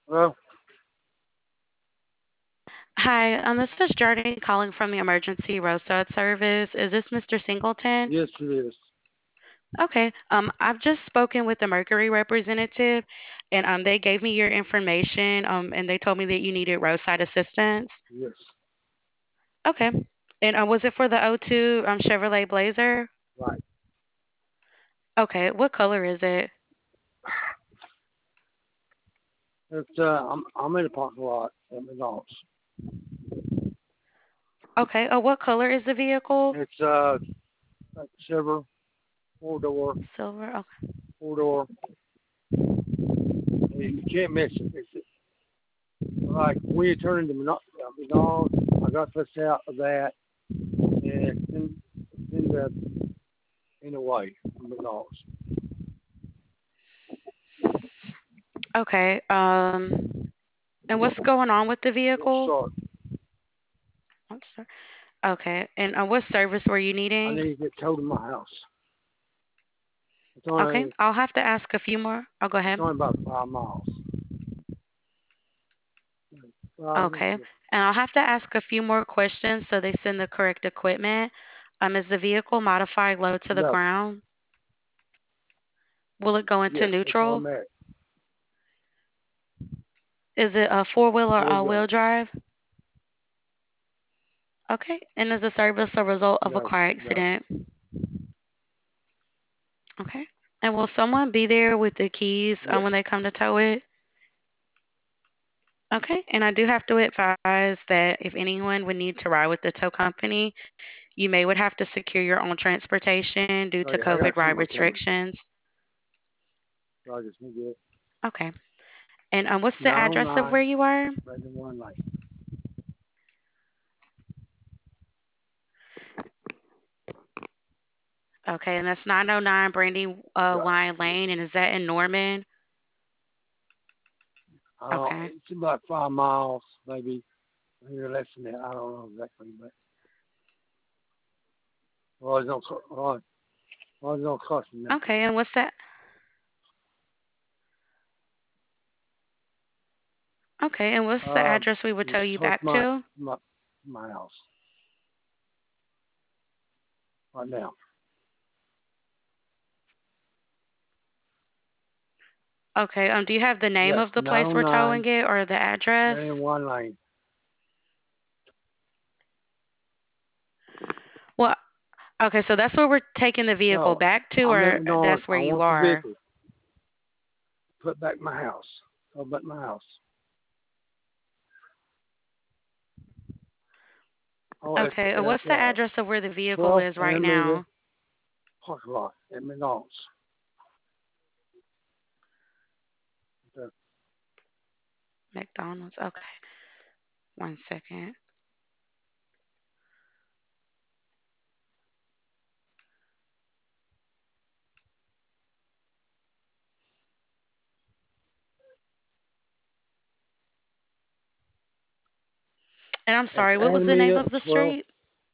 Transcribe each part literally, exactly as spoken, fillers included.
Well, Hi, um, this is Jordan calling from the emergency roadside service. Is this mister Singleton? yes, it is. Okay. Um, I've just spoken with the Mercury representative, and um, they gave me your information, um, and they told me that you needed roadside assistance. Yes, Okay. And uh, was it for the O two um, Chevrolet Blazer? right. Okay. What color is it? It's uh, I'm I'm in a parking lot at McDonald's. Okay. Uh, what color is the vehicle? It's uh, like silver, four door, Silver. Okay. four door. You, you can't miss it. It's like when you turn into Mc- uh, McDonald's, I got this out of that, and it's in, it's in the in the way of McDonald's. Okay. Um, and what's going on with the Won't vehicle? start. I'm sorry. Okay. And uh, what service were you I needing? need to get towed to my house. It's Okay. only I'll have to ask a few more. I'll go it's ahead. only about five miles. Five. Okay. And I'll have to ask a few more questions so they send the correct equipment. Um, is the vehicle modified low to the No. ground? Will it go into Yes, it's neutral? automatic. Is it a four wheel or Four all wheel wheeler. drive? Okay. And is the service a result of a No, car no. accident? Okay. And will someone be there with the keys um, Yes. when they come to tow it? Okay. And I do have to advise that if anyone would need to ride with the tow company, you may would have to secure your own transportation due to Okay, I got COVID ride somebody coming. restrictions. So I just need to get Okay. And um, what's the address of where 909 you are? Brandon One Lane. Okay, and that's nine oh nine Brandy uh, Right. Wine Yes. Lane, and is that in Norman? Uh, Okay. it's about five miles, maybe. Maybe less than that. I don't know exactly, but well, it's no, co- well, well, it's no cost me nothing. Okay, and what's that? Okay, and what's the Um, address we would tow it's you close back to my to? my my house right now. Okay, um, do you have the name Yes, of the place we're towing nine oh nine it or the Brandon address? One Lane. Well, okay, so that's where we're taking the vehicle No, back to, I'm at or McDonald's. that's I where you want the are? vehicle put back in my house. Go back in my house. Oh, it's Okay, uh, it's what's the uh address of where the vehicle twelve is right Alameda now? parking lot at McDonald's. The, McDonald's. Okay, one second. And I'm it's sorry, what was the name Alameda of the twelve. street?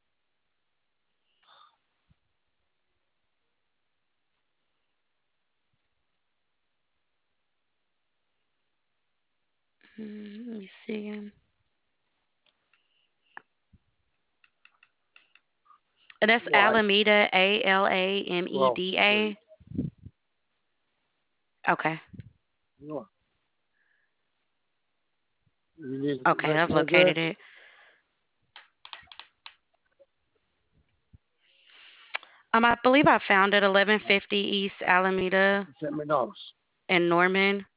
Hmm, let me see. And that's Right. Alameda, A L A M E twelfth D Street. A. Okay. You know, you need the Okay, rest I've of the address? located it. Um, I believe I found it, eleven fifty East Alameda It's at McDonald's. in Norman.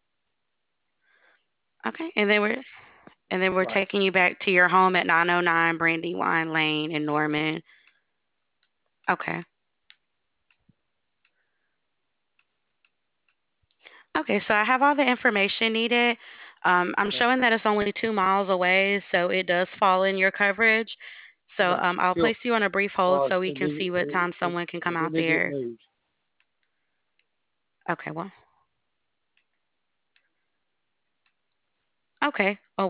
Okay, and then we're and then we're Right. taking you back to your home at nine oh nine Brandywine Lane in Norman. Okay. Okay, so I have all the information needed. Um, I'm Okay. showing that it's only two miles away, so it does fall in your coverage. So Okay. um, I'll Still, place you on a brief hold well, so we it can need, see what it, time it, someone can come it out need to get there. moved. Okay, well, okay. Oh,